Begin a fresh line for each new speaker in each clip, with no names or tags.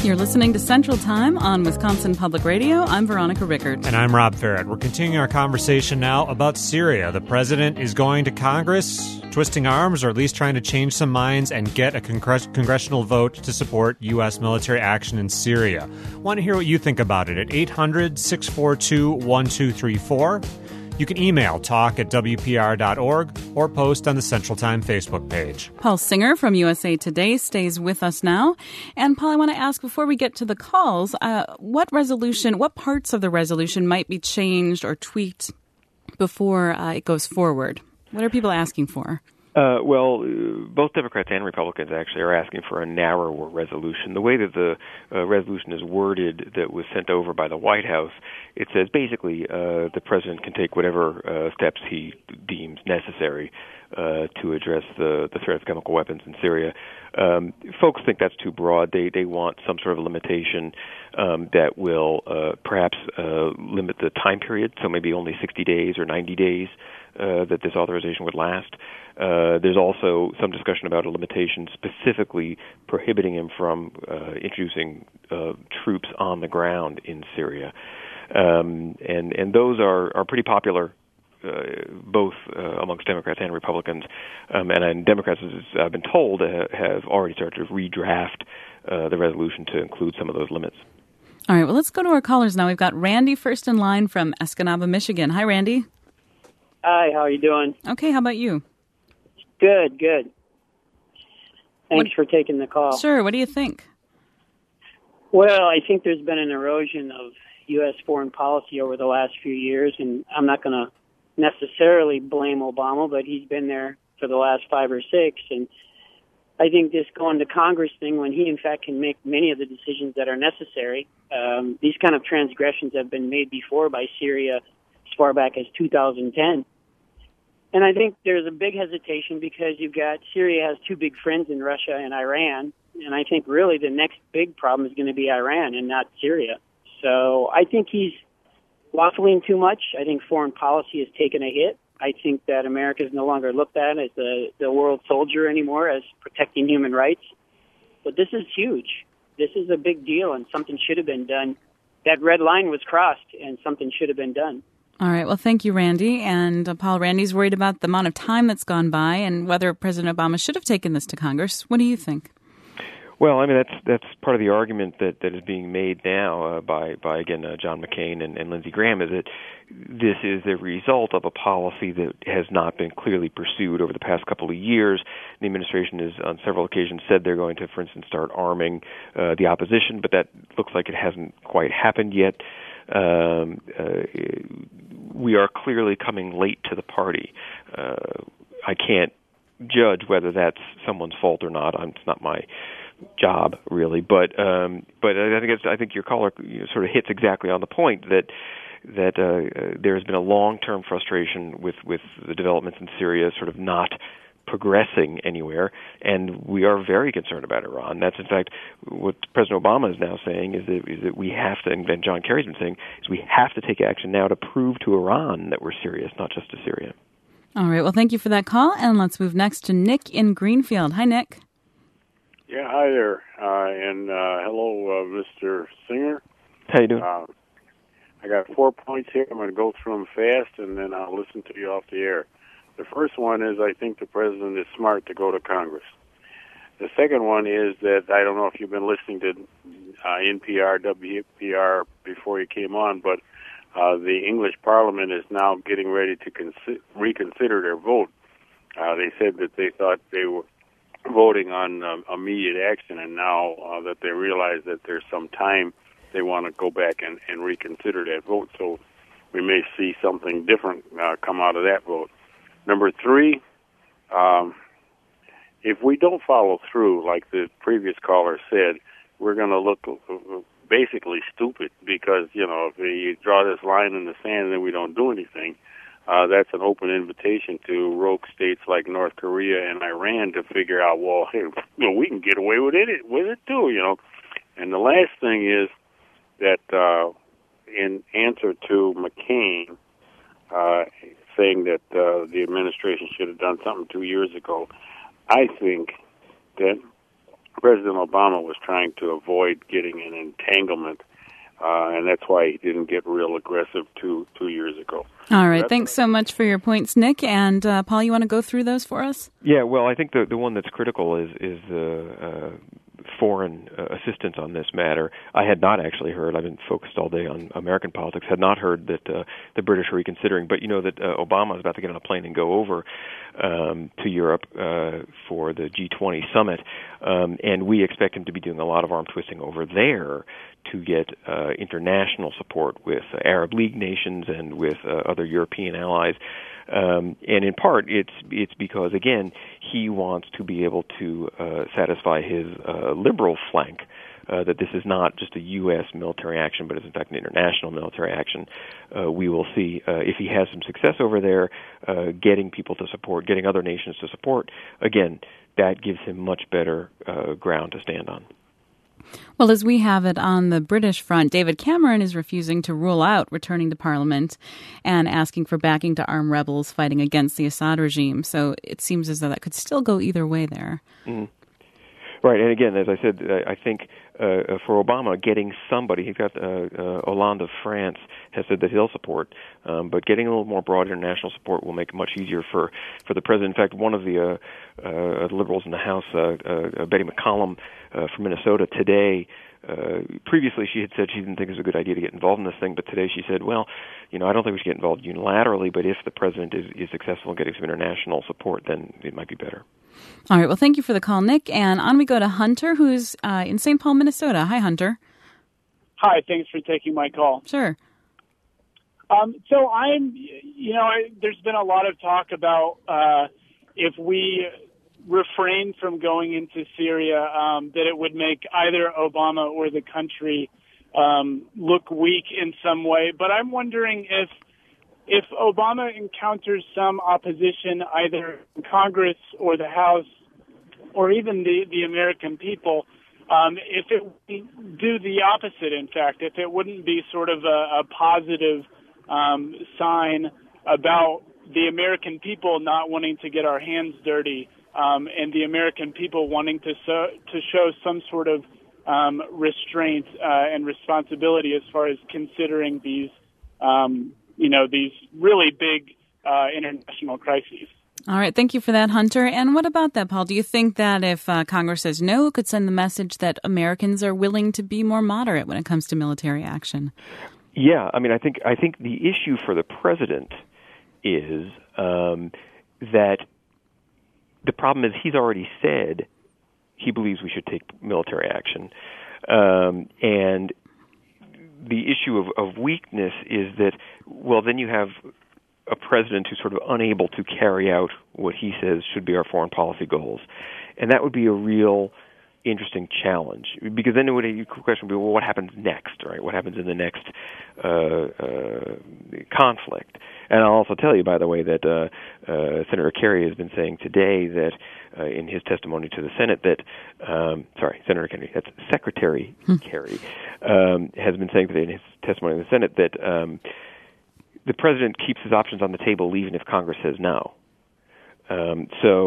You're listening to Central Time on Wisconsin Public Radio. I'm Veronica Rickert.
And I'm Rob Farrett. We're continuing our conversation now about Syria. The president is going to Congress, twisting arms, or at least trying to change some minds and get a congressional vote to support U.S. military action in Syria. Want to hear what you think about it at 800-642-1234. You can email talk@wpr.org or post on the Central Time Facebook page.
Paul Singer from USA Today stays with us now. And Paul, I want to ask, before we get to the calls, what parts of the resolution might be changed or tweaked before it goes forward? What are people asking for?
Both Democrats and Republicans actually are asking for a narrower resolution. The way that the resolution is worded that was sent over by the White House, it says basically the president can take whatever steps he deems necessary to address the threat of chemical weapons in Syria. Folks think that's too broad. They want some sort of limitation that will perhaps limit the time period, so maybe only 60 days or 90 days that this authorization would last. There's also some discussion about a limitation specifically prohibiting him from introducing troops on the ground in Syria. And those are pretty popular both amongst Democrats and Republicans. And Democrats, as I've been told, have already started to redraft the resolution to include some of those limits.
All right, well, let's go to our callers now. We've got Randy first in line from Escanaba, Michigan. Hi, Randy.
Hi, how are you doing?
Okay, how about you?
Good. Thanks for taking the call.
Sure, what do you think?
Well, I think there's been an erosion of U.S. foreign policy over the last few years, and I'm not going to necessarily blame Obama, but he's been there for the last 5 or 6, and I think this going to Congress thing, when he in fact can make many of the decisions that are necessary, these kind of transgressions have been made before by Syria as far back as 2010. And I think there's a big hesitation because Syria has 2 big friends in Russia and Iran, and I think really the next big problem is going to be Iran and not Syria. So I think he's waffling too much. I think foreign policy has taken a hit. I think that America is no longer looked at as the world soldier anymore, as protecting human rights. But this is huge. This is a big deal, and something should have been done. That red line was crossed, and something should have been done.
All right. Well, thank you, Randy. And Paul, Randy's worried about the amount of time that's gone by and whether President Obama should have taken this to Congress. What do you think?
Well, I mean, that's part of the argument that is being made now by again, John McCain and Lindsey Graham, is that this is the result of a policy that has not been clearly pursued over the past couple of years. The administration has, on several occasions, said they're going to, for instance, start arming the opposition, but that looks like it hasn't quite happened yet. We are clearly coming late to the party. I can't judge whether that's someone's fault or not. It's not my job, really. But I think your caller sort of hits exactly on the point that there has been a long-term frustration with the developments in Syria, sort of not progressing anywhere, and we are very concerned about Iran. That's, in fact, what President Obama is now saying is that we have to, and John Kerry's been saying, is we have to take action now to prove to Iran that we're serious, not just to Syria.
All right. Well, thank you for that call, and let's move next to Nick in Greenfield. Hi, Nick.
Yeah, hi there, and hello, Mr. Singer.
How you doing?
I got 4 points here. I'm going to go through them fast, and then I'll listen to you off the air. The first one is I think the president is smart to go to Congress. The second one is that I don't know if you've been listening to NPR, WPR before you came on, but the English Parliament is now getting ready to reconsider their vote. They said that they thought they were voting on immediate action, and now that they realize that there's some time, they want to go back and reconsider that vote. So we may see something different come out of that vote. Number 3, if we don't follow through, like the previous caller said, we're going to look basically stupid because, if you draw this line in the sand and then we don't do anything, that's an open invitation to rogue states like North Korea and Iran to figure out, well, hey, we can get away with it too, And the last thing is that in answer to McCain saying that the administration should have done something 2 years ago, I think that President Obama was trying to avoid getting an entanglement, and that's why he didn't get real aggressive two years ago.
All right. Thanks so much for your points, Nick. And Paul, you want to go through those for us?
Yeah, well, I think the one that's critical is foreign assistance on this matter. I had not actually heard, I've been focused all day on American politics, had not heard that the British are reconsidering, but you know that Obama is about to get on a plane and go over to Europe for the G20 summit, and we expect him to be doing a lot of arm twisting over there to get international support with Arab League nations and with other European allies. And in part, it's because, again, he wants to be able to satisfy his liberal flank, that this is not just a U.S. military action, but is in fact an international military action. We will see if he has some success over there, getting people to support, getting other nations to support. Again, that gives him much better ground to stand on.
Well, as we have it on the British front, David Cameron is refusing to rule out returning to Parliament and asking for backing to arm rebels fighting against the Assad regime. So it seems as though that could still go either way there.
Mm-hmm. Right, and again, as I said, I think for Obama, getting somebody, he's got Hollande of France has said that he'll support, but getting a little more broad international support will make it much easier for the president. In fact, one of the liberals in the House, Betty McCollum from Minnesota, today, previously she had said she didn't think it was a good idea to get involved in this thing, but today she said, well, you know, I don't think we should get involved unilaterally, but if the president is successful in getting some international support, then it might be better.
All right. Well, thank you for the call, Nick. And on we go to Hunter, who's in St. Paul, Minnesota. Hi, Hunter.
Hi. Thanks for taking my call.
Sure.
So there's been a lot of talk about if we refrain from going into Syria, that it would make either Obama or the country look weak in some way. But I'm wondering if Obama encounters some opposition, either in Congress or the House or even the American people, if it would do the opposite, in fact, if it wouldn't be sort of a positive sign about the American people not wanting to get our hands dirty, and the American people wanting to show some sort of restraint and responsibility as far as considering these these really big international crises.
All right. Thank you for that, Hunter. And what about that, Paul? Do you think that if Congress says no, it could send the message that Americans are willing to be more moderate when it comes to military action?
Yeah. I mean, I think the issue for the president is that the problem is he's already said he believes we should take military action. And the issue of weakness is that, well, then you have a president who's sort of unable to carry out what he says should be our foreign policy goals. And that would be a real interesting challenge, because then the question would be, well, what happens next, right? What happens in the next conflict? And I'll also tell you, by the way, that Senator Kerry has been saying today that in his testimony to the Senate that, Senator Kerry, that's Secretary Kerry, has been saying today in his testimony to the Senate that the president keeps his options on the table even if Congress says no. And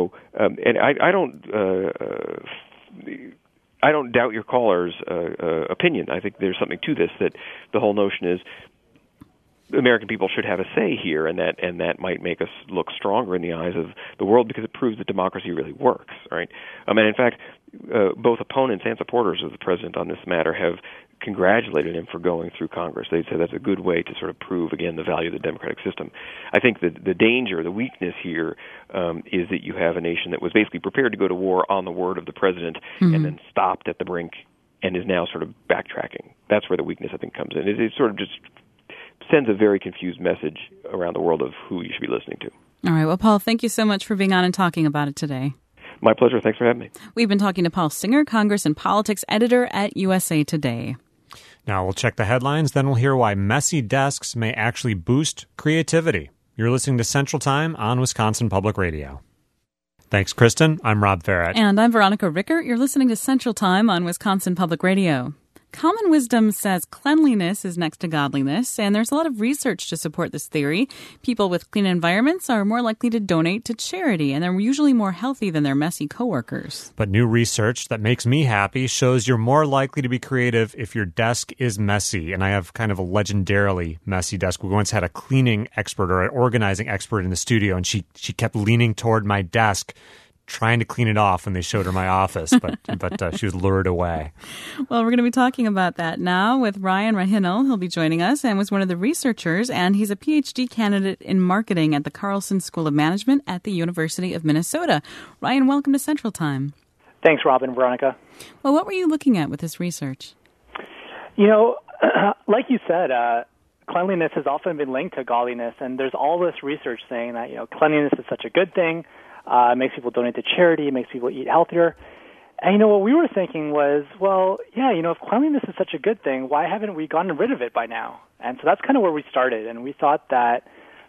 I don't doubt your caller's opinion. I think there's something to this, that the whole notion is American people should have a say here, and that might make us look stronger in the eyes of the world because it proves that democracy really works, right? And in fact, both opponents and supporters of the president on this matter have congratulated him for going through Congress. They say that's a good way to sort of prove, again, the value of the democratic system. I think that the danger, the weakness here is that you have a nation that was basically prepared to go to war on the word of the president and then stopped at the brink and is now sort of backtracking. That's where the weakness, I think, comes in. It sort of just sends a very confused message around the world of who you should be listening to.
All right. Well, Paul, thank you so much for being on and talking about it today.
My pleasure. Thanks for having me.
We've been talking to Paul Singer, Congress and Politics Editor at USA Today.
Now we'll check the headlines, then we'll hear why messy desks may actually boost creativity. You're listening to Central Time on Wisconsin Public Radio. Thanks, Kristen. I'm Rob Farrett.
And I'm Veronica Ricker. You're listening to Central Time on Wisconsin Public Radio. Common wisdom says cleanliness is next to godliness, and there's a lot of research to support this theory. People with clean environments are more likely to donate to charity, and they're usually more healthy than their messy coworkers.
But new research that makes me happy shows you're more likely to be creative if your desk is messy. And I have kind of a legendarily messy desk. We once had a cleaning expert or an organizing expert in the studio, and she kept leaning toward my desk trying to clean it off when they showed her my office, but she was lured away.
Well, we're going to be talking about that now with Ryan Rahinel. He'll be joining us and was one of the researchers, and he's a PhD candidate in marketing at the Carlson School of Management at the University of Minnesota. Ryan, welcome to Central Time.
Thanks, Robin, Veronica.
Well, what were you looking at with this research?
You know, like you said, cleanliness has often been linked to godliness, and there's all this research saying that, cleanliness is such a good thing. It makes people donate to charity, it makes people eat healthier. And, what we were thinking was, well, yeah, if cleanliness is such a good thing, why haven't we gotten rid of it by now? And so that's kind of where we started, and we thought that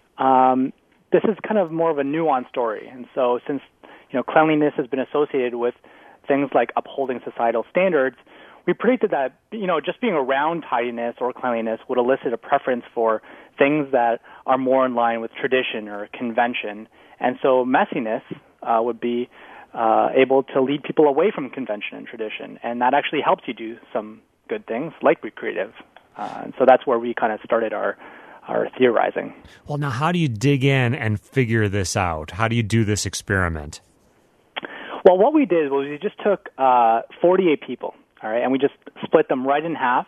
this is kind of more of a nuanced story. And so since, cleanliness has been associated with things like upholding societal standards, we predicted that, just being around tidiness or cleanliness would elicit a preference for things that are more in line with tradition or convention. And so messiness would be able to lead people away from convention and tradition. And that actually helps you do some good things, like be creative. And so that's where we kind of started our theorizing.
Well, now, how do you dig in and figure this out? How do you do this experiment?
Well, what we did was we just took 48 people, all right, and we just split them right in half.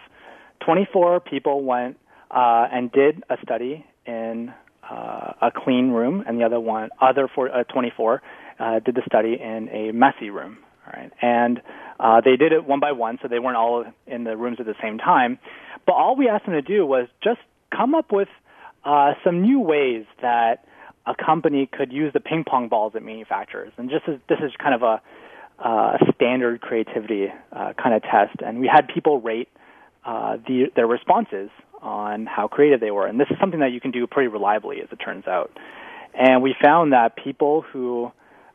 24 people went and did a study in a clean room, and the other 24 did the study in a messy room. All right, and they did it one by one, so they weren't all in the rooms at the same time. But all we asked them to do was just come up with some new ways that a company could use the ping pong balls it manufactures. And this is kind of a standard creativity kind of test, and we had people rate their responses on how creative they were. And this is something that you can do pretty reliably, as it turns out. And we found that people who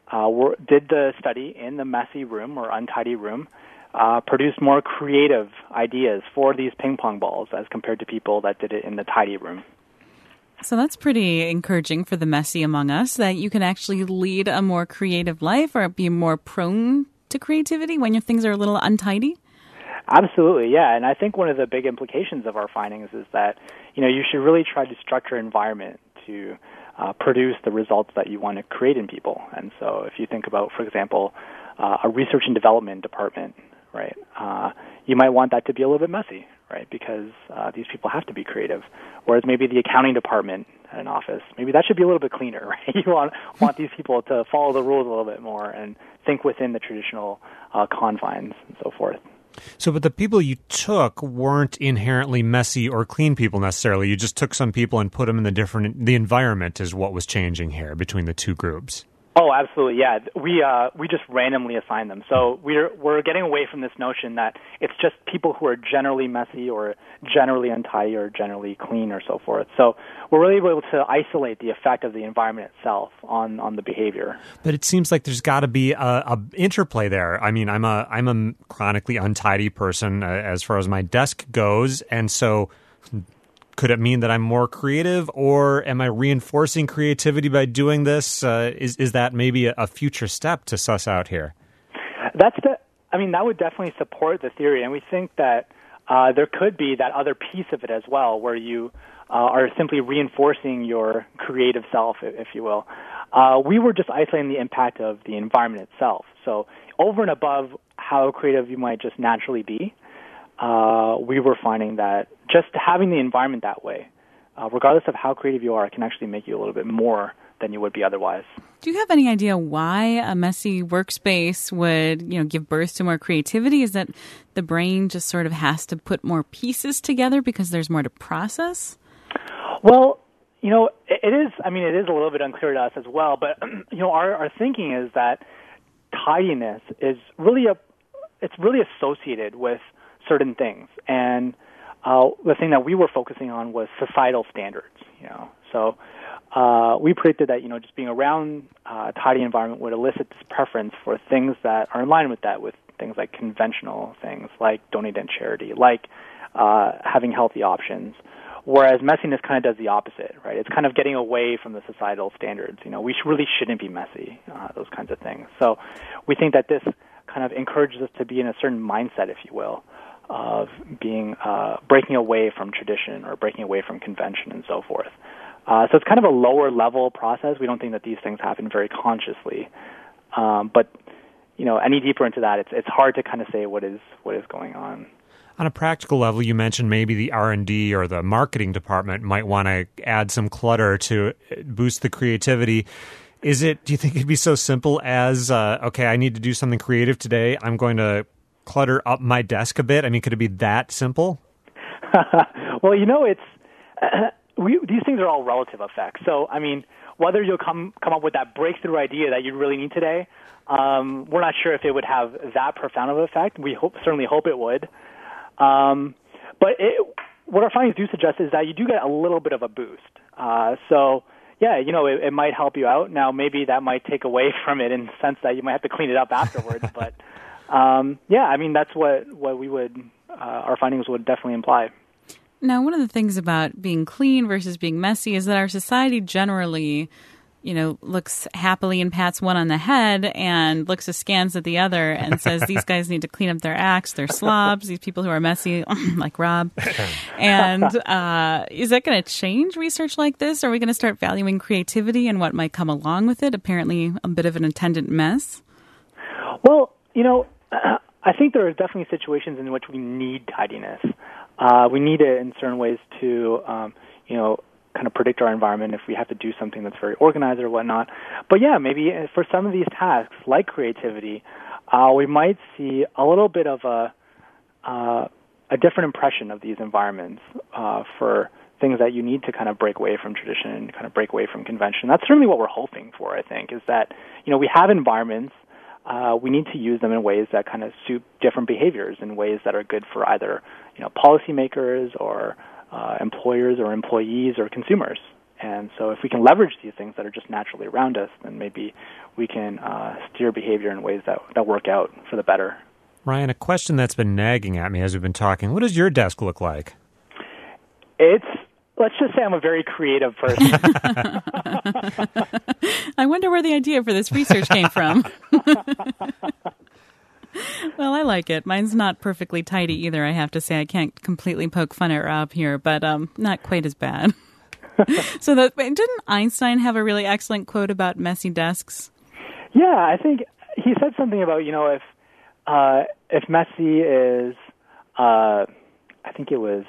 did the study in the messy room or untidy room produced more creative ideas for these ping pong balls as compared to people that did it in the tidy room.
So that's pretty encouraging for the messy among us, that you can actually lead a more creative life or be more prone to creativity when your things are a little untidy.
Absolutely, yeah. And I think one of the big implications of our findings is that, you should really try to structure an environment to produce the results that you want to create in people. And so if you think about, for example, a research and development department, right, you might want that to be a little bit messy, right, because these people have to be creative. Whereas maybe the accounting department at an office, maybe that should be a little bit cleaner, right? You want these people to follow the rules a little bit more and think within the traditional confines and so forth.
So, but the people you took weren't inherently messy or clean people necessarily. You just took some people and put them in the environment is what was changing here between the two groups.
Oh, absolutely, yeah. We just randomly assign them. So we're getting away from this notion that it's just people who are generally messy or generally untidy or generally clean or so forth. So we're really able to isolate the effect of the environment itself on the behavior.
But it seems like there's got to be a interplay there. I mean, I'm a chronically untidy person as far as my desk goes, and so could it mean that I'm more creative, or am I reinforcing creativity by doing this? Is that maybe a future step to suss out here?
That would definitely support the theory, and we think that there could be that other piece of it as well, where you are simply reinforcing your creative self, if you will. We were just isolating the impact of the environment itself. So over and above how creative you might just naturally be, we were finding that just having the environment that way, regardless of how creative you are, can actually make you a little bit more than you would be otherwise.
Do you have any idea why a messy workspace would, give birth to more creativity? Is that the brain just sort of has to put more pieces together because there's more to process?
Well, it is a little bit unclear to us as well, but, our thinking is that tidiness is really associated with certain things. And the thing that we were focusing on was societal standards, So we predicted that, just being around a tidy environment would elicit this preference for things that are in line with that, with things like conventional things, like donating to charity, like having healthy options. Whereas messiness kind of does the opposite, right? It's kind of getting away from the societal standards. We really shouldn't be messy, those kinds of things. So we think that this kind of encourages us to be in a certain mindset, if you will, of being breaking away from tradition or breaking away from convention and so forth. So it's kind of a lower level process. We don't think that these things happen very consciously. But any deeper into that, it's hard to kind of say what is going on.
On a practical level, you mentioned maybe the R&D or the marketing department might want to add some clutter to boost the creativity. Do you think it'd be so simple as, okay, I need to do something creative today, I'm going to clutter up my desk a bit? I mean, could it be that simple?
Well, these things are all relative effects. So, I mean, whether you'll come up with that breakthrough idea that you really need today, we're not sure if it would have that profound of an effect. We certainly hope it would. But what our findings do suggest is that you do get a little bit of a boost. It might help you out. Now, maybe that might take away from it in the sense that you might have to clean it up afterwards. But, that's what we would, our findings would definitely imply.
Now, one of the things about being clean versus being messy is that our society generally, looks happily and pats one on the head and looks askance at the other and says, these guys need to clean up their acts, they're slobs, these people who are messy, like Rob. And is that going to change research like this? Are we going to start valuing creativity and what might come along with it? Apparently a bit of an attendant mess.
Well, I think there are definitely situations in which we need tidiness. We need it in certain ways to, kind of predict our environment if we have to do something that's very organized or whatnot. But yeah, maybe for some of these tasks, like creativity, we might see a little bit of a different impression of these environments for things that you need to kind of break away from tradition and kind of break away from convention. That's certainly what we're hoping for, I think, is that, we have environments. We need to use them in ways that kind of suit different behaviors, in ways that are good for either, policymakers or employers or employees or consumers. And so if we can leverage these things that are just naturally around us, then maybe we can steer behavior in ways that work out for the better.
Ryan, a question that's been nagging at me as we've been talking. What does your desk look like?
Let's just say I'm a very creative person.
I wonder where the idea for this research came from. Well, I like it. Mine's not perfectly tidy either, I have to say. I can't completely poke fun at Rob here, but not quite as bad. So didn't Einstein have a really excellent quote about messy desks?
Yeah, I think he said something about, if messy is, I think it was,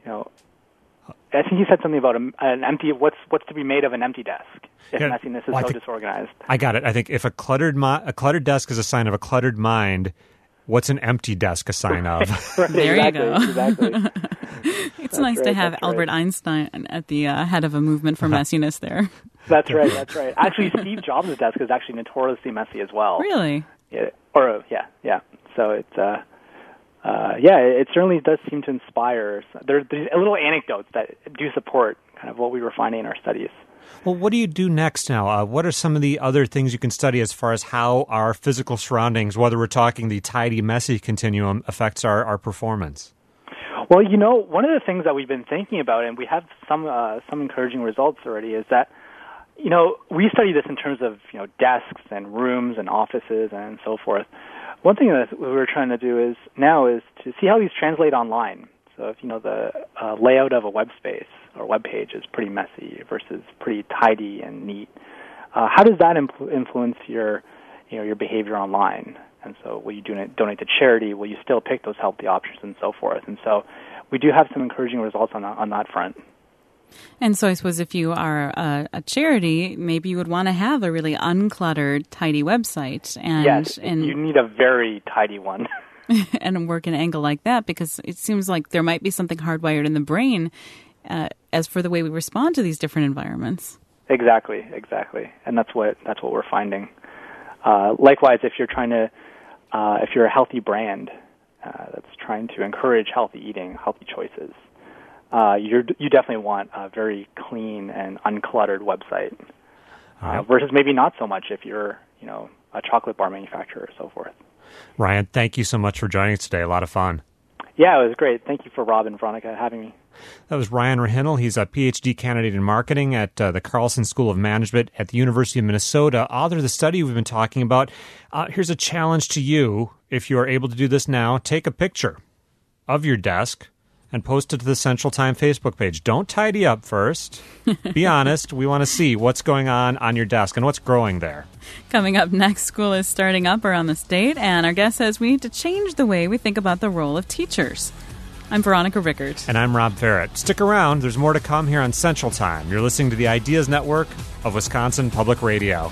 I think he said something about an empty, what's to be made of an empty desk if messiness is so disorganized.
I got it. I think if a cluttered desk is a sign of a cluttered mind, what's an empty desk a sign of?
Right,
there
exactly,
you go.
Exactly.
It's nice to have Albert Einstein at the head of a movement for messiness there.
That's right. Actually, Steve Jobs' desk is actually notoriously messy as well.
Really?
Yeah. So it's it certainly does seem to inspire. There's little anecdotes that do support kind of what we were finding in our studies.
Well, what do you do next now? What are some of the other things you can study as far as how our physical surroundings, whether we're talking the tidy, messy continuum, affects our performance?
Well, one of the things that we've been thinking about, and we have some encouraging results already, is that, we study this in terms of, desks and rooms and offices and so forth. One thing that we're trying to do is to see how these translate online. So if, the layout of a web space or web page is pretty messy versus pretty tidy and neat, how does that influence your behavior online? And so will you donate to charity? Will you still pick those healthy options and so forth? And so we do have some encouraging results on that front.
And so I suppose if you are a charity, maybe you would want to have a really uncluttered, tidy website.
Yes, you need a very tidy one.
And work an angle like that, because it seems like there might be something hardwired in the brain as for the way we respond to these different environments.
Exactly. And that's what we're finding. Likewise, if you're if you're a healthy brand that's trying to encourage healthy eating, healthy choices, you definitely want a very clean and uncluttered website, versus maybe not so much if you're, a chocolate bar manufacturer or so forth.
Ryan, thank you so much for joining us today. A lot of fun.
Yeah, it was great. Thank you for Rob and Veronica having me.
That was Ryan Rahinel. He's a PhD candidate in marketing at the Carlson School of Management at the University of Minnesota, author of the study we've been talking about. Here's a challenge to you. If you are able to do this now, take a picture of your desk and post it to the Central Time Facebook page. Don't tidy up first. Be honest. We want to see what's going on your desk and what's growing there.
Coming up next, school is starting up around the state, and our guest says we need to change the way we think about the role of teachers. I'm Veronica Rickert.
And I'm Rob Ferret. Stick around. There's more to come here on Central Time. You're listening to the Ideas Network of Wisconsin Public Radio.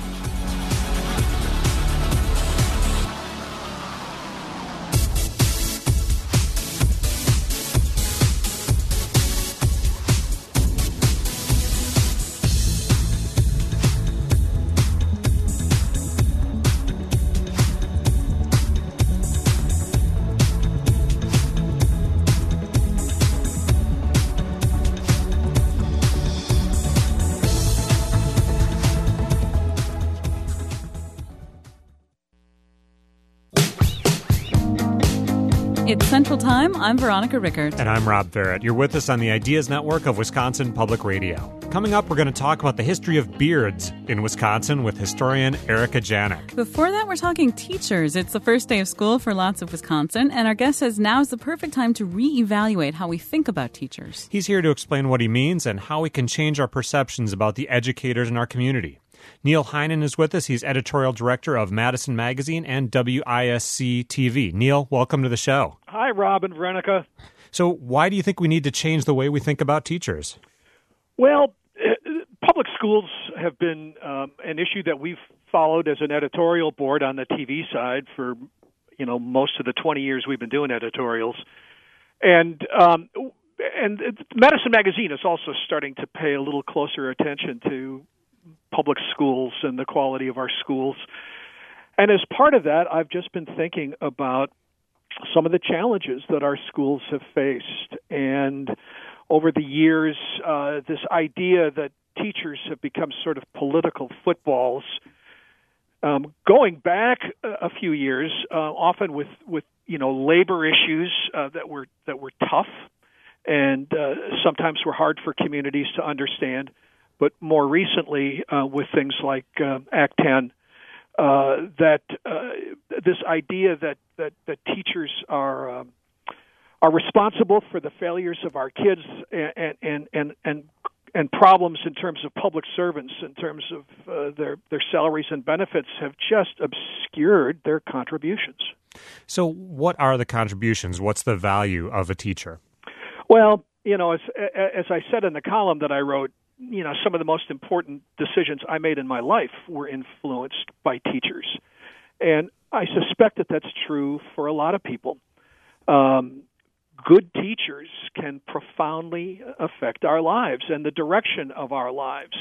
It's Central Time. I'm Veronica Rickert.
And I'm Rob Ferret. You're with us on the Ideas Network of Wisconsin Public Radio. Coming up, we're going to talk about the history of beards in Wisconsin with historian Erica Janik.
Before that, we're talking teachers. It's the first day of school for lots of Wisconsin, and our guest says now is the perfect time to reevaluate how we think about teachers.
He's here to explain what he means and how we can change our perceptions about the educators in our community. Neil Heinen is with us. He's editorial director of Madison Magazine and WISC TV. Neil, welcome to the show.
Hi, Rob and Veronica.
So why do you think we need to change the way we think about teachers?
Well, public schools have been an issue that we've followed as an editorial board on the TV side for, most of the 20 years we've been doing editorials. And Madison Magazine is also starting to pay a little closer attention to public schools and the quality of our schools. And as part of that, I've just been thinking about some of the challenges that our schools have faced. And over the years, this idea that teachers have become sort of political footballs, going back a few years, often with labor issues that were tough and sometimes were hard for communities to understand. But more recently, with things like Act 10, that this idea that teachers are responsible for the failures of our kids and problems in terms of public servants, in terms of their salaries and benefits, have just obscured their contributions.
So, what are the contributions? What's the value of a teacher?
Well, as I said in the column that I wrote, some of the most important decisions I made in my life were influenced by teachers. And I suspect that that's true for a lot of people. Good teachers can profoundly affect our lives and the direction of our lives.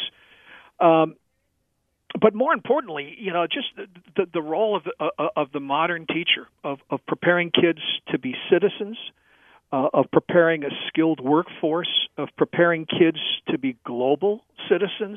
But more importantly, just the role of the modern teacher, of preparing kids to be citizens, of preparing a skilled workforce, of preparing kids to be global citizens.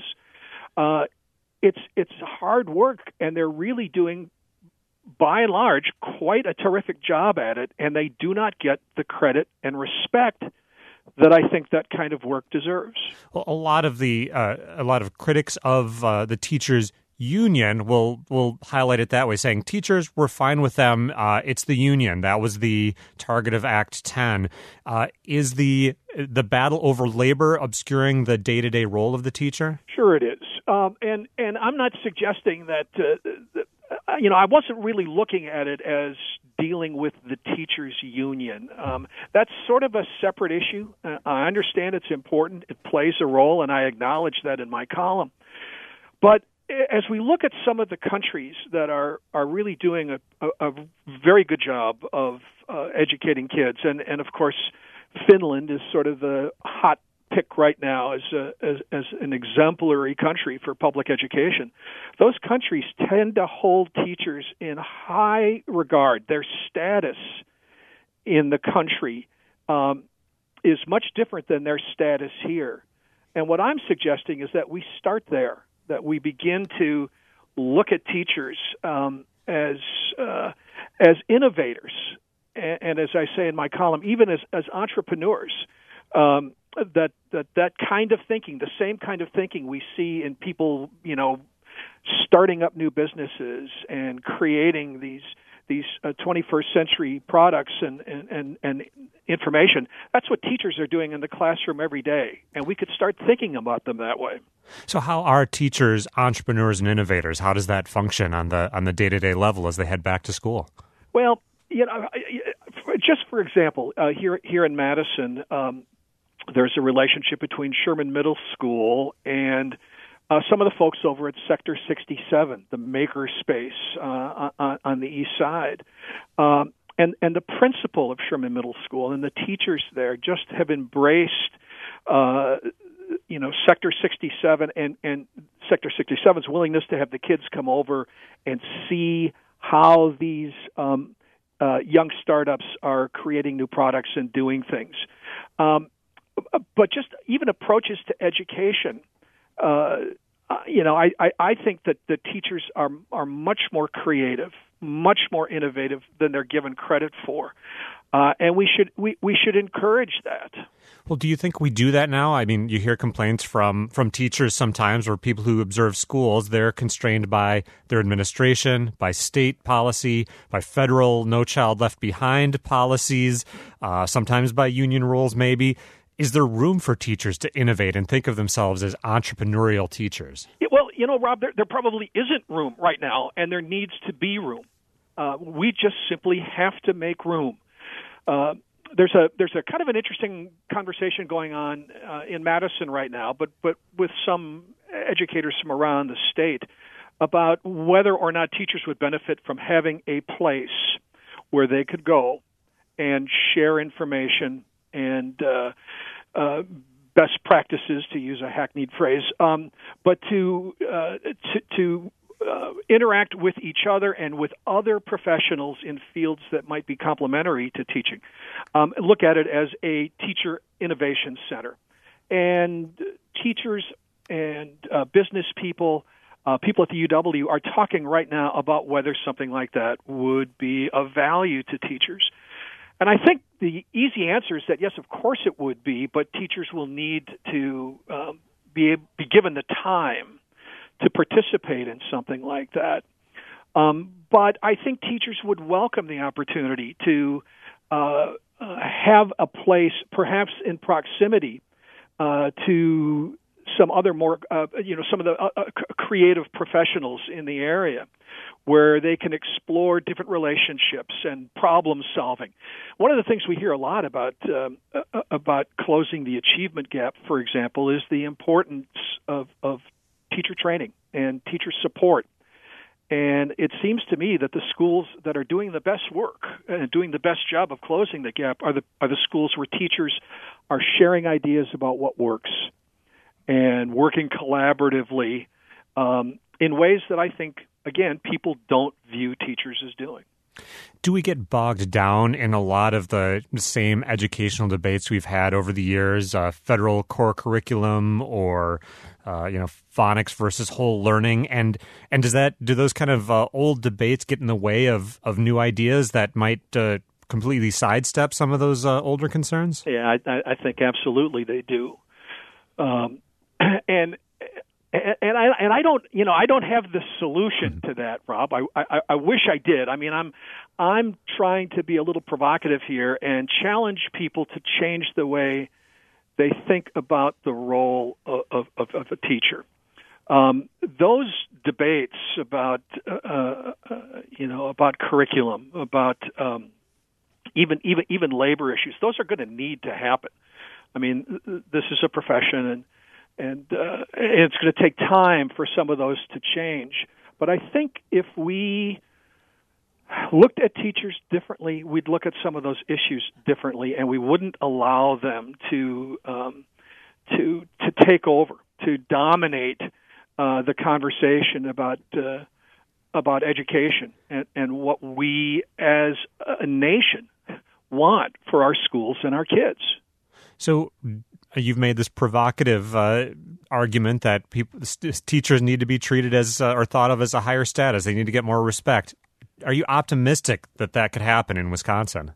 It's hard work, and they're really doing, by and large, quite a terrific job at it, and they do not get the credit and respect that I think that kind of work deserves.
Well, a lot of critics of the teachers union will highlight it that way, saying teachers, we're fine with them. It's the union that was the target of Act 10. Is the battle over labor obscuring the day-to-day role of the teacher?
Sure, it is. And I'm not suggesting that. I wasn't really looking at it as dealing with the teachers union. That's sort of a separate issue. I understand it's important. It plays a role, and I acknowledge that in my column. But as we look at some of the countries that are really doing a very good job of educating kids, and of course Finland is sort of the hot pick right now as an exemplary country for public education. Those countries tend to hold teachers in high regard. Their status in the country is much different than their status here. And what I'm suggesting is that we start there, that we begin to look at teachers as as innovators, and as I say in my column, even as entrepreneurs, that kind of thinking, the same kind of thinking we see in people, starting up new businesses and creating these 21st century products and information. That's what teachers are doing in the classroom every day, and we could start thinking about them that way.
So how are teachers entrepreneurs and innovators? How does that function on the day-to-day level as they head back to school?
Well, just for example, here in Madison, there's a relationship between Sherman Middle School and some of the folks over at Sector 67, the maker space on the east side. And the principal of Sherman Middle School and the teachers there just have embraced, Sector 67 and Sector 67's willingness to have the kids come over and see how these young startups are creating new products and doing things. But just even approaches to education, I think that the teachers are much more creative, much more innovative than they're given credit for, and we should encourage that.
Well, do you think we do that now? I mean, you hear complaints from teachers sometimes, or people who observe schools. They're constrained by their administration, by state policy, by federal No Child Left Behind policies, sometimes by union rules, maybe. Is there room for teachers to innovate and think of themselves as entrepreneurial teachers?
Well, Rob, there probably isn't room right now, and there needs to be room. We just simply have to make room. There's a kind of an interesting conversation going on in Madison right now, but with some educators from around the state about whether or not teachers would benefit from having a place where they could go and share information and best practices, to use a hackneyed phrase, but to interact with each other and with other professionals in fields that might be complementary to teaching. Look at it as a teacher innovation center. And teachers and business people, people at the UW are talking right now about whether something like that would be of value to teachers. And I think the easy answer is that, yes, of course it would be, but teachers will need to be given the time to participate in something like that. But I think teachers would welcome the opportunity to have a place, perhaps in proximity to some other more, some of the creative professionals in the area, where they can explore different relationships and problem solving. One of the things we hear a lot about closing the achievement gap, for example, is the importance of teacher training and teacher support. And it seems to me that the schools that are doing the best work and doing the best job of closing the gap are the schools where teachers are sharing ideas about what works and working collaboratively in ways that I think, again, people don't view teachers as doing.
Do we get bogged down in a lot of the same educational debates we've had over the years, federal core curriculum or phonics versus whole learning? And do those kind of old debates get in the way of new ideas that might completely sidestep some of those older concerns?
Yeah, I think absolutely they do. And I don't have the solution to that, Rob. I wish I did. I mean, I'm trying to be a little provocative here and challenge people to change the way they think about the role of a teacher. Those debates about about curriculum, about even labor issues, those are going to need to happen. I mean, this is a profession, and it's going to take time for some of those to change. But I think if we looked at teachers differently, we'd look at some of those issues differently, and we wouldn't allow them to take over, to dominate the conversation about education and what we as a nation want for our schools and our kids.
So you've made this provocative argument that teachers need to be treated as or thought of as a higher status. They need to get more respect. are you optimistic that could happen in Wisconsin?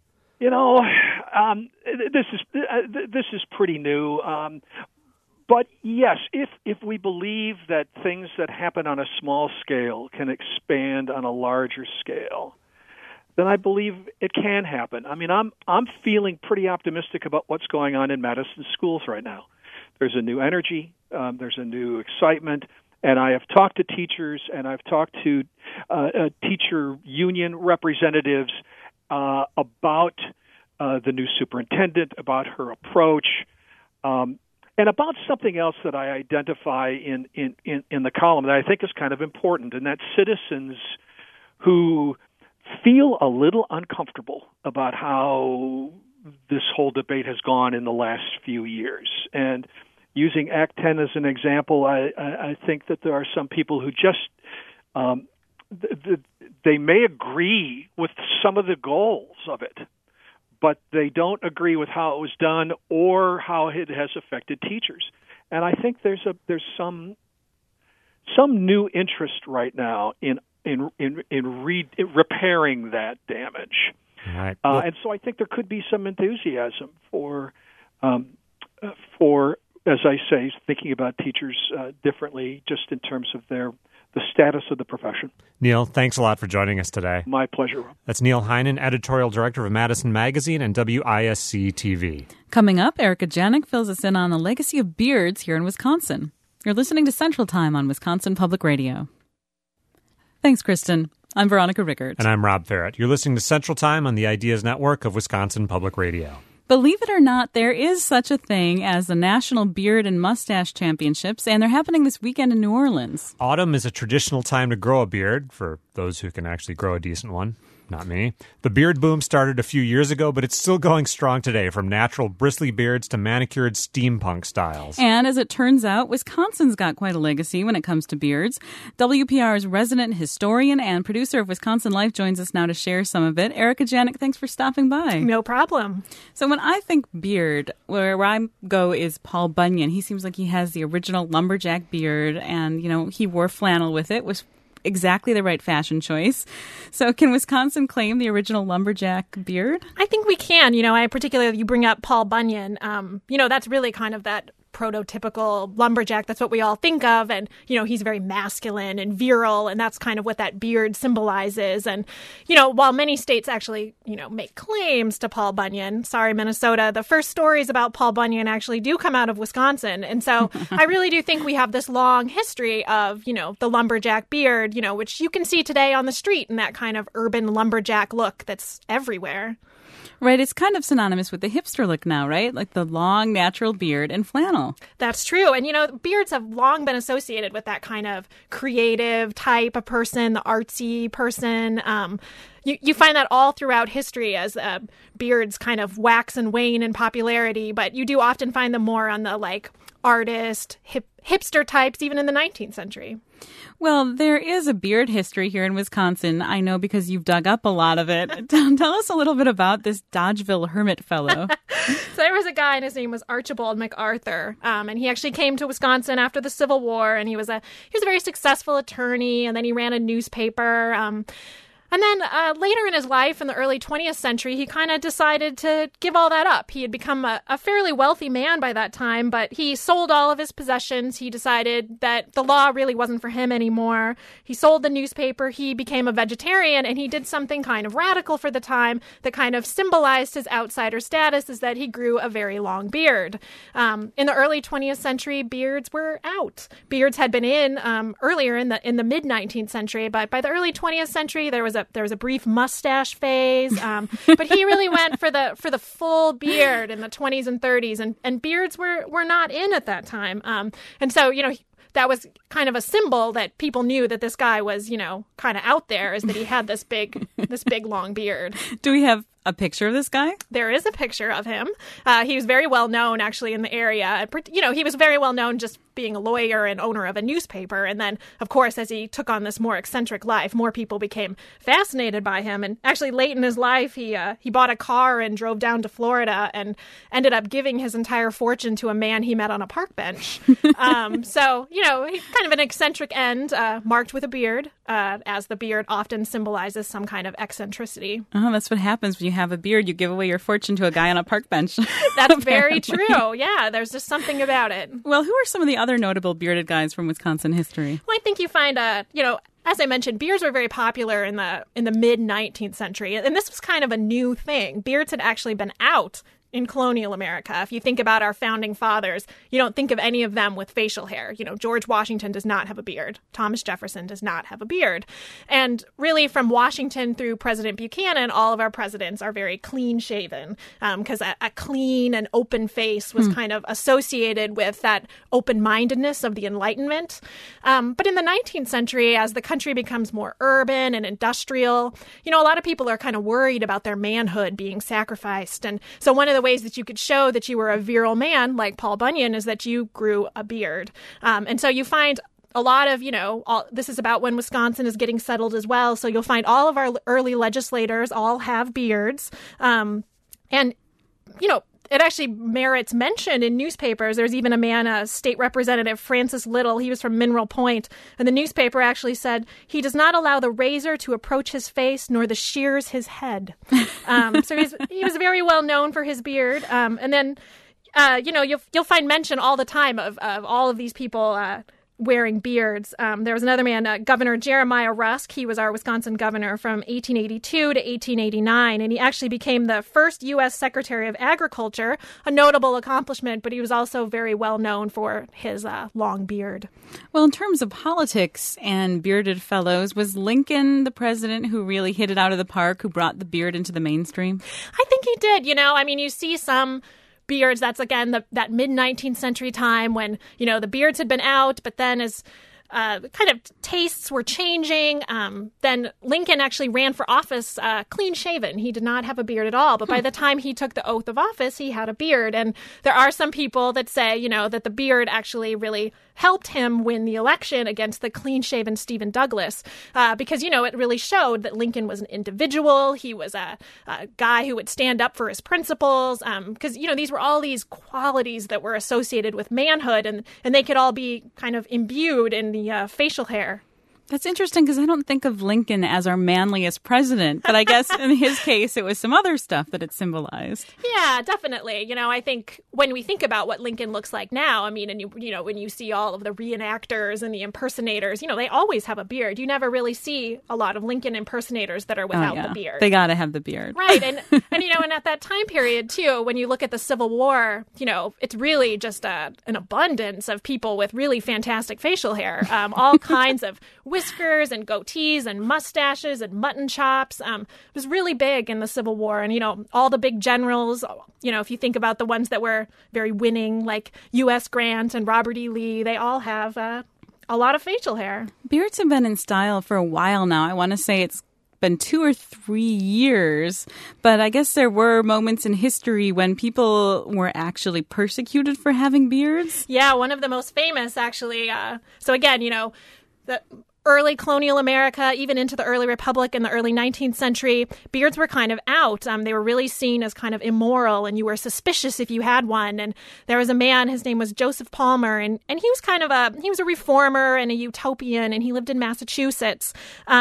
This is pretty new. But yes, if we believe that things that happen on a small scale can expand on a larger scale, then I believe it can happen. I mean, I'm feeling pretty optimistic about what's going on in Madison schools right now. There's a new energy, there's a new excitement, and I have talked to teachers and I've talked to teacher union representatives about the new superintendent, about her approach, and about something else that I identify in the column that I think is kind of important, and that's citizens who feel a little uncomfortable about how this whole debate has gone in the last few years. And using Act 10 as an example, I think that there are some people who just they may agree with some of the goals of it, but they don't agree with how it was done or how it has affected teachers. And I think there's some new interest right now in repairing that damage.
Right.
And so I think there could be some enthusiasm for, as I say, thinking about teachers differently, just in terms of the status of the profession.
Neil, thanks a lot for joining us today.
My pleasure.
That's Neil Heinen, editorial director of Madison Magazine and WISC TV.
Coming up, Erica Janik fills us in on the legacy of beards here in Wisconsin. You're listening to Central Time on Wisconsin Public Radio. Thanks, Kristen. I'm Veronica Rickert.
And I'm Rob Ferrett. You're listening to Central Time on the Ideas Network of Wisconsin Public Radio.
Believe it or not, there is such a thing as the National Beard and Mustache Championships, and they're happening this weekend in New Orleans.
Autumn is a traditional time to grow a beard, for those who can actually grow a decent one. Not me. The beard boom started a few years ago, but it's still going strong today, from natural bristly beards to manicured steampunk styles.
And as it turns out, Wisconsin's got quite a legacy when it comes to beards. WPR's resident historian and producer of Wisconsin Life joins us now to share some of it. Erica Janik, thanks for stopping by.
No problem.
So when I think beard, where I go is Paul Bunyan. He seems like he has the original lumberjack beard, and, he wore flannel with it, was exactly the right fashion choice. So can Wisconsin claim the original lumberjack beard?
I think we can. You bring up Paul Bunyan. That's really kind of that prototypical lumberjack. That's what we all think of. And, he's very masculine and virile, and that's kind of what that beard symbolizes. And, while many states actually, make claims to Paul Bunyan, sorry, Minnesota, the first stories about Paul Bunyan actually do come out of Wisconsin. And so I really do think we have this long history of, the lumberjack beard, which you can see today on the street in that kind of urban lumberjack look that's everywhere.
Right, it's kind of synonymous with the hipster look now, right? Like the long, natural beard and flannel.
That's true. And, beards have long been associated with that kind of creative type of person, the artsy person. You find that all throughout history as beards kind of wax and wane in popularity, but you do often find them more on the, artist, hipster types, even in the 19th century.
Well, there is a beard history here in Wisconsin. I know because you've dug up a lot of it. Tell us a little bit about this Dodgeville hermit fellow.
So there was a guy, and his name was Archibald MacArthur, and he actually came to Wisconsin after the Civil War, and he was a very successful attorney, and then he ran a newspaper. And then later in his life, in the early 20th century, he kind of decided to give all that up. He had become a fairly wealthy man by that time, but he sold all of his possessions. He decided that the law really wasn't for him anymore. He sold the newspaper. He became a vegetarian, and he did something kind of radical for the time that kind of symbolized his outsider status, is that he grew a very long beard. In the early 20th century, beards were out. Beards had been in earlier in the mid-19th century, but by the early 20th century, there was a brief mustache phase, but he really went for the full beard in the 20s and 30s, and beards were not in at that time, and so that was kind of a symbol that people knew that this guy was kind of out there, is that he had this big long beard.
Do we have a picture of this guy?
There is a picture of him. He was very well known, actually, in the area. He was very well known just being a lawyer and owner of a newspaper. And then, of course, as he took on this more eccentric life, more people became fascinated by him. And actually, late in his life, he bought a car and drove down to Florida and ended up giving his entire fortune to a man he met on a park bench. So, kind of an eccentric end, marked with a beard, as the beard often symbolizes some kind of eccentricity.
Oh, that's what happens when you have a beard. You give away your fortune to a guy on a park bench.
That's very true. Yeah, there's just something about it.
Well, who are some of the other notable bearded guys from Wisconsin history?
Well, I think you find, as I mentioned, beards were very popular in the mid-19th century, and this was kind of a new thing. Beards had actually been out in colonial America. If you think about our founding fathers, you don't think of any of them with facial hair. George Washington does not have a beard. Thomas Jefferson does not have a beard. And really, from Washington through President Buchanan, all of our presidents are very clean-shaven, because a clean and open face was kind of associated with that open-mindedness of the Enlightenment. But in the 19th century, as the country becomes more urban and industrial, a lot of people are kind of worried about their manhood being sacrificed. And so one of the ways that you could show that you were a virile man, like Paul Bunyan, is that you grew a beard. And so you find a lot of, this is about when Wisconsin is getting settled as well. So you'll find all of our early legislators all have beards. It actually merits mention in newspapers. There's even a man, a state representative, Francis Little. He was from Mineral Point. And the newspaper actually said, he does not allow the razor to approach his face nor the shears his head. So he was very well known for his beard. And then, you'll find mention all the time of all of these people wearing beards. There was another man, Governor Jeremiah Rusk. He was our Wisconsin governor from 1882 to 1889, and he actually became the first U.S. Secretary of Agriculture, a notable accomplishment, but he was also very well known for his long beard.
Well, in terms of politics and bearded fellows, was Lincoln the president who really hit it out of the park, who brought the beard into the mainstream?
I think he did. You see some beards. That's, again, that mid-19th century time when, the beards had been out, but then as kind of tastes were changing, then Lincoln actually ran for office clean-shaven. He did not have a beard at all, but by the time he took the oath of office, he had a beard. And there are some people that say, that the beard actually really helped him win the election against the clean-shaven Stephen Douglas, because, it really showed that Lincoln was an individual. He was a guy who would stand up for his principles, because, these were all these qualities that were associated with manhood, and they could all be kind of imbued in the facial hair.
That's interesting because I don't think of Lincoln as our manliest president, but I guess in his case, it was some other stuff that it symbolized.
Yeah, definitely. I think when we think about what Lincoln looks like now, and when you see all of the reenactors and the impersonators, they always have a beard. You never really see a lot of Lincoln impersonators that are without the beard.
They got to have the beard.
Right. And at that time period, too, when you look at the Civil War, it's really just an abundance of people with really fantastic facial hair, all kinds of whiskers and goatees and mustaches and mutton chops. It was really big in the Civil War. And, all the big generals, if you think about the ones that were very winning, like U.S. Grant and Robert E. Lee, they all have a lot of facial hair.
Beards have been in style for a while now. I want to say it's been 2 or 3 years, but I guess there were moments in history when people were actually persecuted for having beards.
Yeah, one of the most famous, actually. So again, the early colonial America, even into the early Republic in the early 19th century, beards were kind of out. They were really seen as kind of immoral, and you were suspicious if you had one. And there was a man, his name was Joseph Palmer, and he was kind of he was a reformer and a utopian, and he lived in Massachusetts.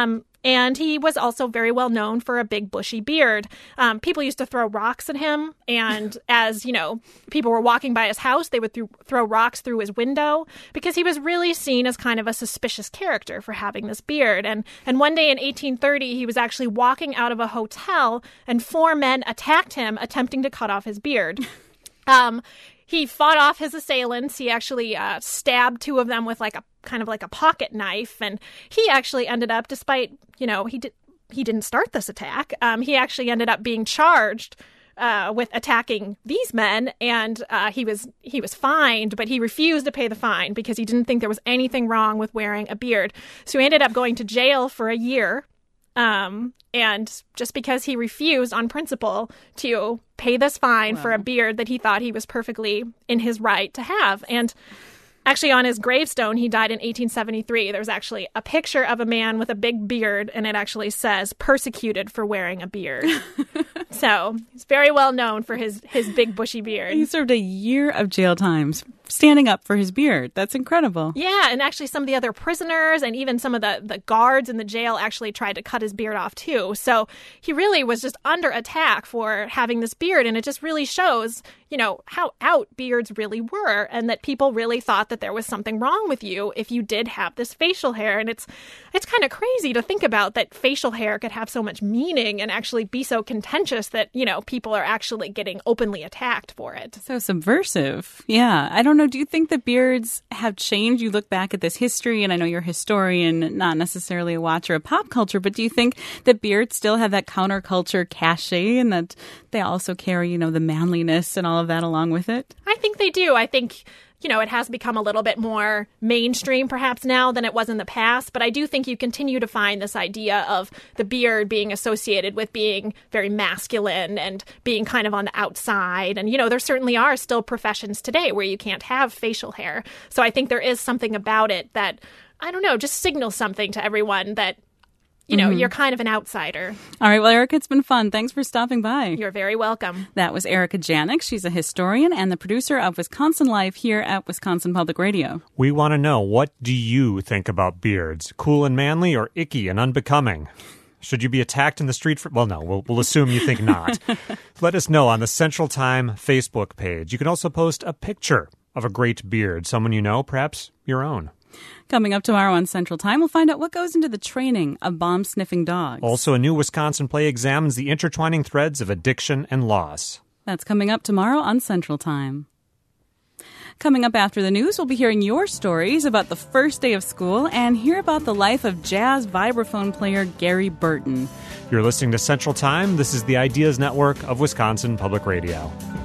And he was also very well known for a big bushy beard. People used to throw rocks at him. And as, people were walking by his house, they would throw rocks through his window because he was really seen as kind of a suspicious character for having this beard. And one day in 1830, he was actually walking out of a hotel and 4 men attacked him, attempting to cut off his beard. He fought off his assailants. He actually stabbed 2 of them with like a pocket knife. And he actually ended up, despite, he didn't start this attack. He actually ended up being charged with attacking these men. And he was fined, but he refused to pay the fine because he didn't think there was anything wrong with wearing a beard. So he ended up going to jail for a year. And just because he refused on principle to pay this fine for a beard that he thought he was perfectly in his right to have. And Actually, on his gravestone, he died in 1873. There's actually a picture of a man with a big beard, and it actually says, "Persecuted for wearing a beard." So he's very well known for his big bushy beard.
He served a year of jail time standing up for his beard. That's incredible.
Yeah, and actually some of the other prisoners and even some of the guards in the jail actually tried to cut his beard off too. So he really was just under attack for having this beard, and it just really shows, how out beards really were, and that people really thought that there was something wrong with you if you did have this facial hair. And it's kind of crazy to think about that facial hair could have so much meaning and actually be so contentious that, people are actually getting openly attacked for it.
So subversive. Yeah. I don't know. Do you think that beards have changed? You look back at this history, and I know you're a historian, not necessarily a watcher of pop culture, but do you think that beards still have that counterculture cachet and that they also carry, the manliness and all of that along with it?
I think they do. I think, it has become a little bit more mainstream perhaps now than it was in the past. But I do think you continue to find this idea of the beard being associated with being very masculine and being kind of on the outside. And, there certainly are still professions today where you can't have facial hair. So I think there is something about it that, I don't know, just signals something to everyone that, you're kind of an outsider.
All right. Well, Erica, it's been fun. Thanks for stopping by.
You're very welcome.
That was Erica Janik. She's a historian and the producer of Wisconsin Live here at Wisconsin Public Radio.
We want to know, what do you think about beards? Cool and manly or icky and unbecoming? Should you be attacked in the street? Well, no, we'll assume you think not. Let us know on the Central Time Facebook page. You can also post a picture of a great beard, someone you know, perhaps your own.
Coming up tomorrow on Central Time, we'll find out what goes into the training of bomb-sniffing dogs.
Also, a new Wisconsin play examines the intertwining threads of addiction and loss.
That's coming up tomorrow on Central Time. Coming up after the news, we'll be hearing your stories about the first day of school and hear about the life of jazz vibraphone player Gary Burton.
You're listening to Central Time. This is the Ideas Network of Wisconsin Public Radio.